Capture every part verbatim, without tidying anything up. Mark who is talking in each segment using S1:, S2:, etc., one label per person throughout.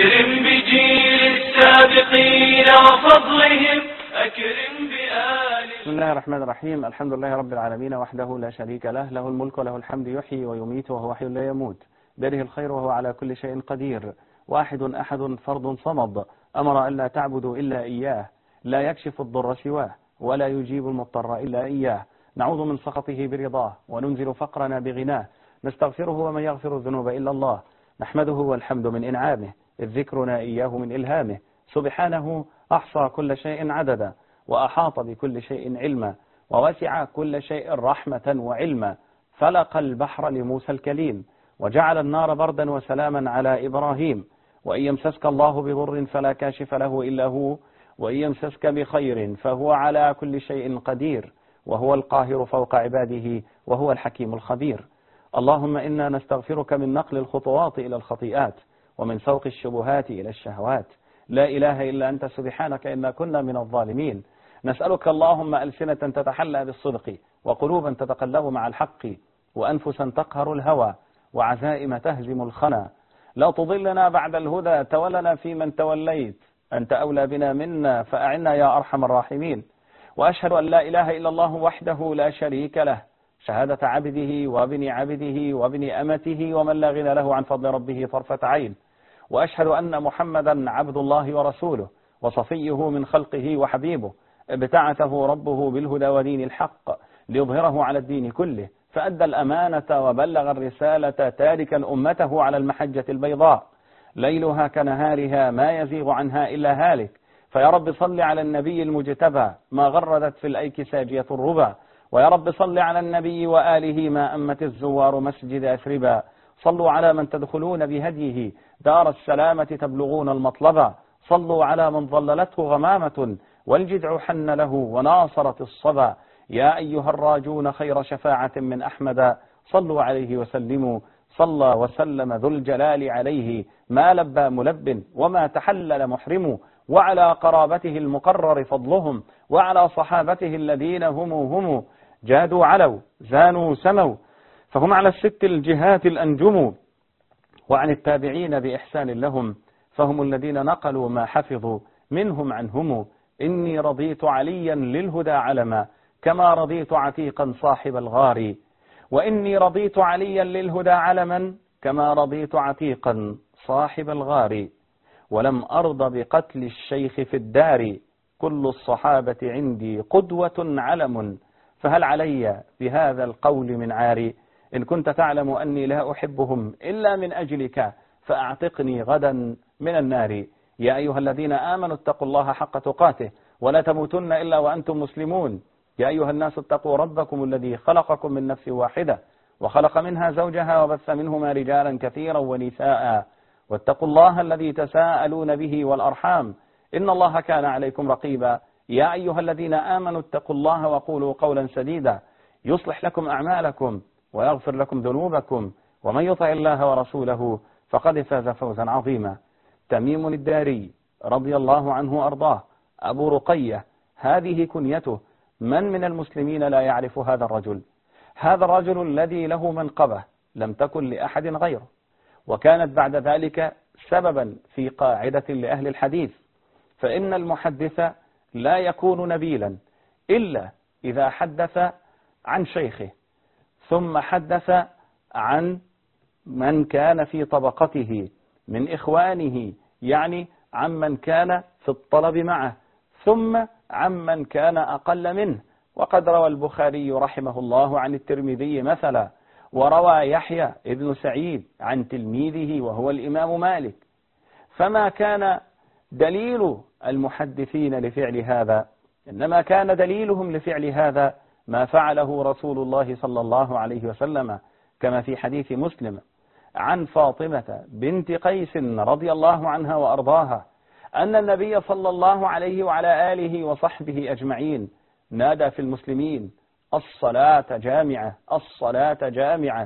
S1: أكرم بجيل السابقين وفضلهم أكرم بآل.
S2: بسم الله الرحمن الرحيم. الحمد لله رب العالمين وحده لا شريك له، له الملك وله الحمد، يحيي ويميت وهو حي لا يموت، بيده الخير وهو على كل شيء قدير، واحد أحد فرد صمد، أمر أن لا تعبدوا إلا إياه، لا يكشف الضر سواه ولا يجيب المضطر إلا إياه، نعوذ من سخطه برضاه وننزل فقرنا بغناه، نستغفره ومن يغفر الذنوب إلا الله، نحمده والحمد من إنعامه، إذ ذكرنا إياه من إلهامه، سبحانه أحصى كل شيء عددا وأحاط بكل شيء علما ووسع كل شيء رحمة وعلما، فلق البحر لموسى الكليم وجعل النار بردا وسلاما على إبراهيم، وإن يمسسك الله بضر فلا كاشف له إلا هو، وإن يمسسك بخير فهو على كل شيء قدير، وهو القاهر فوق عباده وهو الحكيم الخبير. اللهم إنا نستغفرك من نقل الخطوات إلى الخطيئات ومن سوق الشبهات إلى الشهوات، لا إله إلا أنت سبحانك إنا كنا من الظالمين. نسألك اللهم ألسنة تتحلى بالصدق وقلوبا تتقلب مع الحق وأنفسا تقهر الهوى وعزائم تهزم الخنا. لا تضلنا بعد الهدى، تولنا في من توليت، أنت أولى بنا منا فأعنا يا أرحم الراحمين. وأشهد أن لا إله إلا الله وحده لا شريك له، شهادة عبده وابن عبده وابن أمته ومن لا غنى له عن فضل ربه طرفة عين. وأشهد أن محمدا عبد الله ورسوله وصفيه من خلقه وحبيبه، ابتعثه ربه بالهدى ودين الحق ليظهره على الدين كله، فأدى الأمانة وبلغ الرسالة تاركا أمته على المحجة البيضاء ليلها كنهارها ما يزيغ عنها إلا هالك. فيا رب صل على النبي المجتبى ما غردت في الأيك ساجية الربا، ويا رب صل على النبي وآله ما أمت الزوار مسجد أثربا. صلوا على من تدخلون بهديه دار السلامة تبلغون المطلبا، صلوا على من ظللته غمامة والجدع حن له وناصرت الصبا. يا أيها الراجون خير شفاعة من أحمد صلوا عليه وسلموا، صلى وسلم ذو الجلال عليه ما لبى ملب وما تحلل محرم، وعلى قرابته المقرر فضلهم وعلى صحابته الذين هم هم جادوا علوا زانوا سموا فهم على الست الجهات الأنجم، وعن التابعين بإحسان لهم فهم الذين نقلوا ما حفظوا منهم عنهم. إني رضيت عليا للهدى علما كما رضيت عتيقا صاحب الغار، وإني رضيت عليا للهدى علما كما رضيت عتيقا صاحب الغار، ولم أرض بقتل الشيخ في الدار كل الصحابة عندي قدوة علم، فهل علي بهذا القول من عار؟ إن كنت تعلم أني لا أحبهم إلا من أجلك فأعتقني غدا من النار. يا أيها الذين آمنوا اتقوا الله حق تقاته ولا تموتن إلا وأنتم مسلمون. يا أيها الناس اتقوا ربكم الذي خلقكم من نفس واحدة وخلق منها زوجها وبث منهما رجالا كثيرا ونساء، واتقوا الله الذي تساءلون به والأرحام إن الله كان عليكم رقيبا. يا أيها الذين آمنوا اتقوا الله وقولوا قولا سديدا يصلح لكم أعمالكم ويغفر لكم ذنوبكم، ومن يطع الله ورسوله فقد فاز فوزا عظيما. تميم الداري رضي الله عنه وأرضاه أبو رقية، هذه كنيته. من من المسلمين لا يعرف هذا الرجل؟ هذا الرجل الذي له منقبة لم تكن لأحد غيره، وكانت بعد ذلك سببا في قاعدة لأهل الحديث، فإن المحدث لا يكون نبيلا إلا إذا حدث عن شيخه ثم حدث عن من كان في طبقته من إخوانه، يعني عمن كان في الطلب معه، ثم عمن كان أقل منه. وقد روى البخاري رحمه الله عن الترمذي مثلا، وروى يحيى ابن سعيد عن تلميذه وهو الإمام مالك. فما كان دليل المحدثين لفعل هذا، إنما كان دليلهم لفعل هذا ما فعله رسول الله صلى الله عليه وسلم، كما في حديث مسلم عن فاطمة بنت قيس رضي الله عنها وأرضاها أن النبي صلى الله عليه وعلى آله وصحبه أجمعين نادى في المسلمين الصلاة جامعة الصلاة جامعة،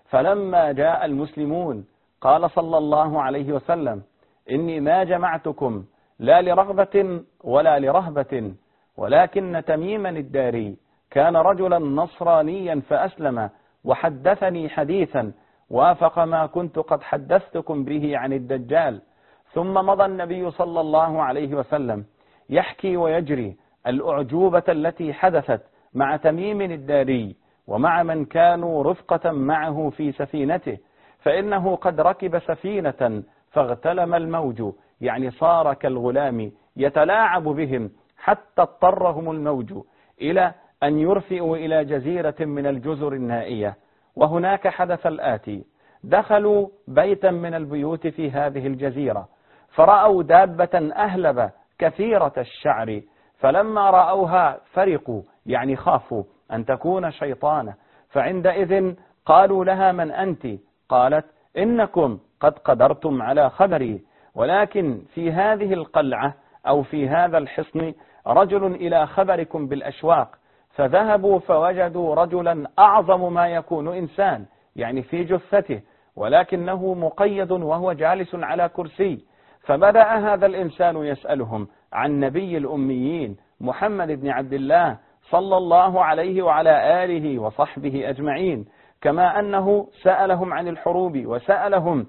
S2: فلما جاء المسلمون قال صلى الله عليه وسلم إني ما جمعتكم لا لرغبة ولا لرهبة، ولكن تميما الداري كان رجلا نصرانيا فأسلم وحدثني حديثا وافق ما كنت قد حدثتكم به عن الدجال، ثم مضى النبي صلى الله عليه وسلم يحكي ويجري الأعجوبة التي حدثت مع تميم الداري ومع من كانوا رفقة معه في سفينته، فإنه قد ركب سفينة فاغتلم الموج، يعني صار كالغلام يتلاعب بهم حتى اضطرهم الموج إلى أن يرفئوا إلى جزيرة من الجزر النائية. وهناك حدث الآتي: دخلوا بيتا من البيوت في هذه الجزيرة فرأوا دابة أهلب كثيرة الشعر، فلما رأوها فرقوا، يعني خافوا أن تكون شيطانة، فعندئذ قالوا لها: من أنت؟ قالت: إنكم قد قدرتم على خبري، ولكن في هذه القلعة أو في هذا الحصن رجل إلى خبركم بالأشواق. فذهبوا فوجدوا رجلا أعظم ما يكون إنسان، يعني في جثته، ولكنه مقيد وهو جالس على كرسي. فبدأ هذا الإنسان يسألهم عن نبي الأميين محمد بن عبد الله صلى الله عليه وعلى آله وصحبه أجمعين، كما أنه سألهم عن الحروب وسألهم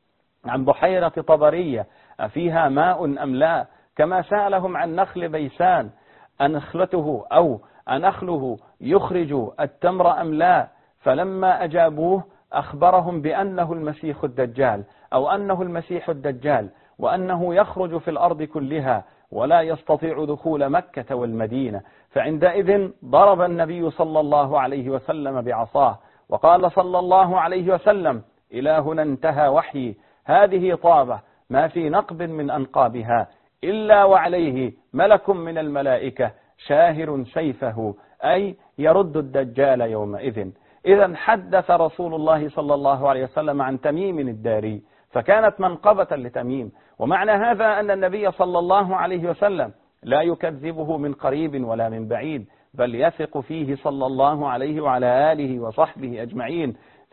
S2: عن بحيرة طبرية أفيها ماء أم لا، كما سألهم عن نخل بيسان أنخلته أو أنخله يخرج التمر أم لا. فلما أجابوه أخبرهم بأنه المسيح الدجال أو أنه المسيح الدجال، وأنه يخرج في الأرض كلها ولا يستطيع دخول مكة والمدينة. فعندئذ ضرب النبي صلى الله عليه وسلم بعصاه وقال صلى الله عليه وسلم: إلى هنا انتهى وحيي، هذه طابة ما في نقب من أنقابها إلا وعليه ملك من الملائكة شاهر سيفه، أي يرد الدجال يومئذ. إذا حدث رسول الله صلى الله عليه وسلم عن تميم الداري، فكانت منقبة لتميم. ومعنى هذا أن النبي صلى الله عليه وسلم لا يكذبه من قريب ولا من بعيد، بل يثق فيه صلى الله عليه وعلى آله وصحبه أجمعين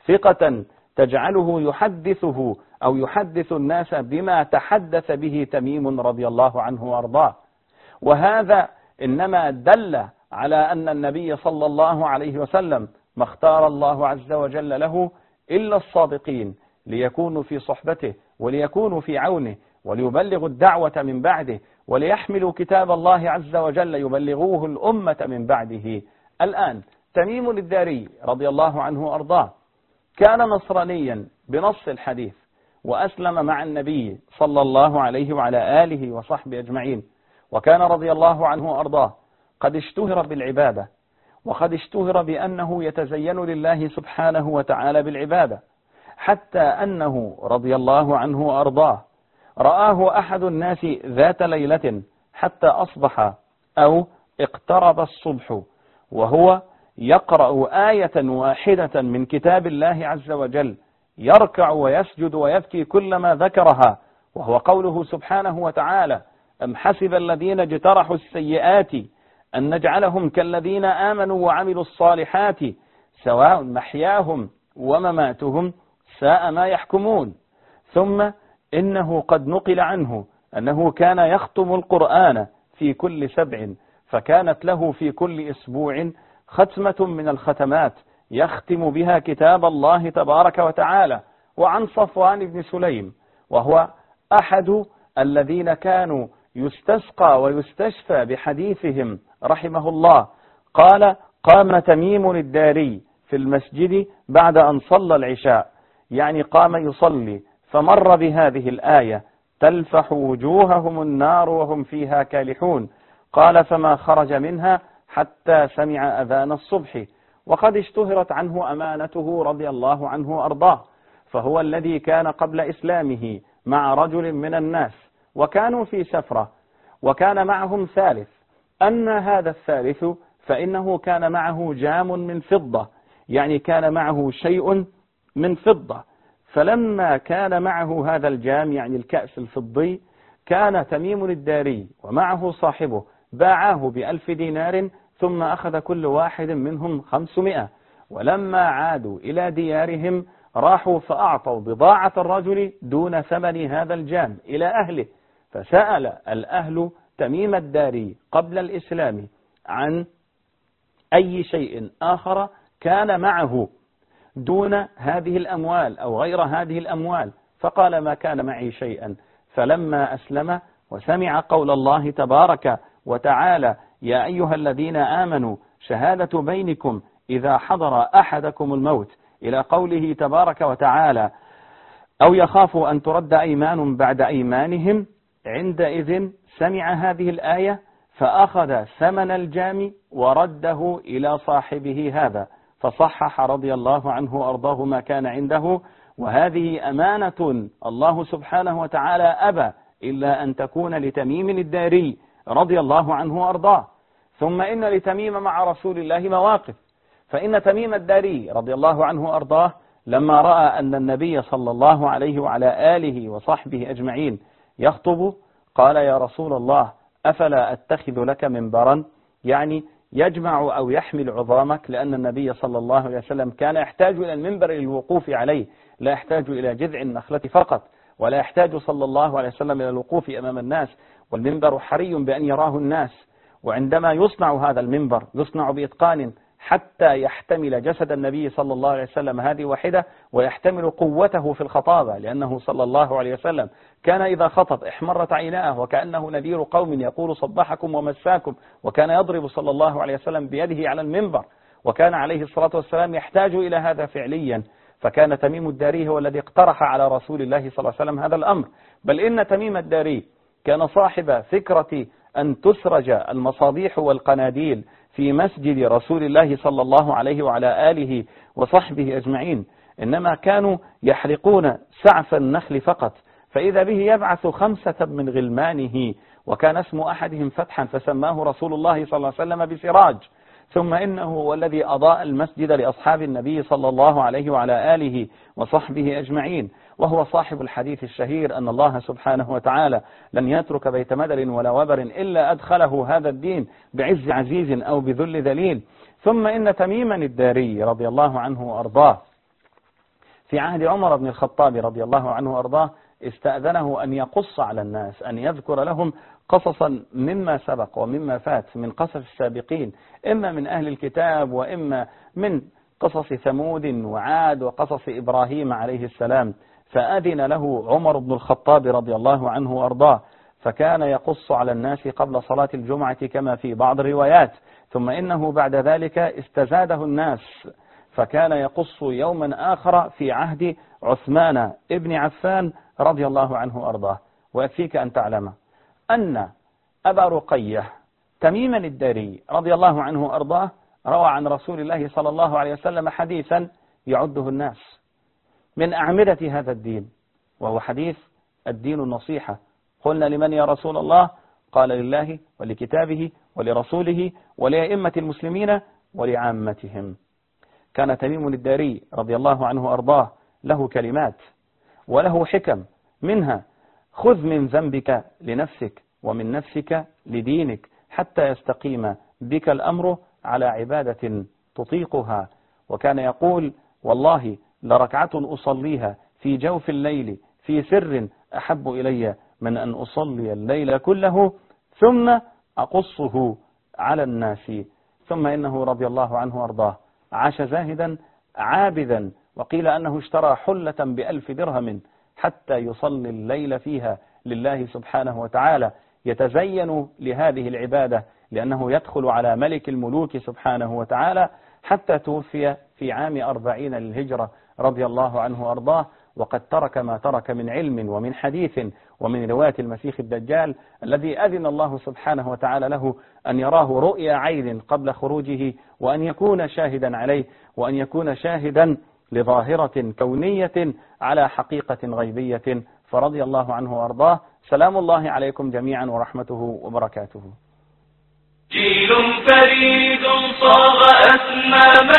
S2: ثقة تجعله يحدثه أو يحدث الناس بما تحدث به تميم رضي الله عنه وأرضاه. وهذا إنما دل على أن النبي صلى الله عليه وسلم ما اختار الله عز وجل له إلا الصادقين ليكونوا في صحبته وليكونوا في عونه وليبلغوا الدعوة من بعده وليحملوا كتاب الله عز وجل يبلغوه الأمة من بعده. الآن تميم الداري رضي الله عنه وأرضاه كان نصرانيا بنص الحديث، وأسلم مع النبي صلى الله عليه وعلى آله وصحبه أجمعين، وكان رضي الله عنه وأرضاه قد اشتهر بالعبادة، وقد اشتهر بأنه يتزين لله سبحانه وتعالى بالعبادة، حتى أنه رضي الله عنه وأرضاه رآه أحد الناس ذات ليلة حتى أصبح أو اقترب الصبح وهو يقرأ آية واحدة من كتاب الله عز وجل، يركع ويسجد ويبكي كلما ذكرها، وهو قوله سبحانه وتعالى: أم حسب الذين اجترحوا السيئات أن نجعلهم كالذين آمنوا وعملوا الصالحات سواء محياهم ومماتهم ساء ما يحكمون. ثم إنه قد نقل عنه أنه كان يختم القرآن في كل سبع، فكانت له في كل أسبوع ختمة من الختمات يختم بها كتاب الله تبارك وتعالى. وعن صفوان بن سليم وهو أحد الذين كانوا يستسقى ويستشفى بحديثهم رحمه الله، قال: قام تميم الداري في المسجد بعد أن صلى العشاء، يعني قام يصلي، فمر بهذه الآية: تلفح وجوههم النار وهم فيها كالحون. قال: فما خرج منها حتى سمع أذان الصبح. وقد اشتهرت عنه أمانته رضي الله عنه وأرضاه، فهو الذي كان قبل إسلامه مع رجل من الناس وكانوا في سفرة، وكان معهم ثالث، أن هذا الثالث فإنه كان معه جام من فضة، يعني كان معه شيء من فضة. فلما كان معه هذا الجام يعني الكأس الفضي، كان تميم الداري ومعه صاحبه باعاه بألف دينار، ثم أخذ كل واحد منهم خمسمائة. ولما عادوا إلى ديارهم راحوا فأعطوا بضاعة الرجل دون ثمن هذا الجام إلى أهله. فسأل الأهل تميم الداري قبل الإسلام عن أي شيء آخر كان معه دون هذه الأموال أو غير هذه الأموال، فقال: ما كان معي شيئا. فلما أسلم وسمع قول الله تبارك وتعالى يا أيها الذين آمنوا شهادة بينكم إذا حضر أحدكم الموت إلى قوله تبارك وتعالى أو يخافوا أن ترد أيمان بعد أيمانهم، عندئذ سمع هذه الآية فأخذ ثمن الجام ورده إلى صاحبه هذا، فصحح رضي الله عنه وأرضاه ما كان عنده. وهذه أمانة الله سبحانه وتعالى أبى إلا أن تكون لتميم الداري رضي الله عنه وأرضاه. ثم إن لتميم مع رسول الله مواقف، فإن تميم الداري رضي الله عنه وأرضاه لما رأى أن النبي صلى الله عليه وعلى آله وصحبه أجمعين يخطب قال يا رسول الله أفلا أتخذ لك منبرا، يعني يجمع أو يحمل عظامك، لأن النبي صلى الله عليه وسلم كان يحتاج إلى المنبر للوقوف عليه، لا يحتاج إلى جذع النخلة فقط، ولا يحتاج صلى الله عليه وسلم إلى الوقوف أمام الناس، والمنبر حري بأن يراه الناس. وعندما يصنع هذا المنبر يصنع بإتقان حتى يحتمل جسد النبي صلى الله عليه وسلم هذه واحدة، ويحتمل قوته في الخطابة، لأنه صلى الله عليه وسلم كان إذا خطب احمرت عيناه وكأنه نذير قوم يقول صبحكم ومساكم، وكان يضرب صلى الله عليه وسلم بيده على المنبر، وكان عليه الصلاة والسلام يحتاج إلى هذا فعليا. فكان تميم الداري هو الذي اقترح على رسول الله صلى الله عليه وسلم هذا الأمر. بل إن تميم الداري كان صاحب فكرة أن تسرج المصابيح والقناديل في مسجد رسول الله صلى الله عليه وعلى آله وصحبه أجمعين، إنما كانوا يحرقون سعف النخل فقط، فإذا به يبعث خمسة من غلمانه، وكان اسم أحدهم فتحا فسماه رسول الله صلى الله عليه وسلم بسراج. ثم إنه هو الذي أضاء المسجد لأصحاب النبي صلى الله عليه وعلى آله وصحبه أجمعين، وهو صاحب الحديث الشهير أن الله سبحانه وتعالى لن يترك بيت مدر ولا وبر إلا أدخله هذا الدين بعز عزيز أو بذل ذليل. ثم إن تميما الداري رضي الله عنه وأرضاه في عهد عمر بن الخطاب رضي الله عنه وأرضاه استأذنه أن يقص على الناس، أن يذكر لهم قصصا مما سبق ومما فات من قصص السابقين، إما من أهل الكتاب وإما من قصص ثمود وعاد وقصص إبراهيم عليه السلام. فأذن له عمر بن الخطاب رضي الله عنه وأرضاه، فكان يقص على الناس قبل صلاة الجمعة كما في بعض الروايات. ثم إنه بعد ذلك استزاده الناس، فكان يقص يوما آخر في عهد عثمان ابن عفان رضي الله عنه وأرضاه. ويكفيك أن تعلم أن أبا رقية تميما الداري رضي الله عنه وأرضاه روى عن رسول الله صلى الله عليه وسلم حديثا يعده الناس من أعمدة هذا الدين، وهو حديث الدين النصيحة. قلنا لمن يا رسول الله؟ قال لله ولكتابه ولرسوله ولأئمة المسلمين ولعامتهم. كان تميم الداري رضي الله عنه وأرضاه له كلمات وله حكم، منها خذ من ذنبك لنفسك ومن نفسك لدينك حتى يستقيم بك الأمر على عبادة تطيقها. وكان يقول والله لركعة أصليها في جوف الليل في سر أحب إلي من أن أصلي الليل كله ثم أقصه على الناس. ثم إنه رضي الله عنه وأرضاه عاش زاهدا عابدا، وقيل أنه اشترى حلة بألف درهم حتى يصلي الليل فيها لله سبحانه وتعالى، يتزين لهذه العبادة لأنه يدخل على ملك الملوك سبحانه وتعالى، حتى توفي في عام أربعين للهجرة رضي الله عنه وأرضاه، وقد ترك ما ترك من علم ومن حديث ومن رواية المسيح الدجال الذي أذن الله سبحانه وتعالى له أن يراه رؤيا عين قبل خروجه، وأن يكون شاهدا عليه، وأن يكون شاهدا لظاهرة كونية على حقيقة غيبية. فرضي الله عنه وأرضاه. سلام الله عليكم جميعا ورحمته وبركاته.
S1: جيل فريد صاغ أسمى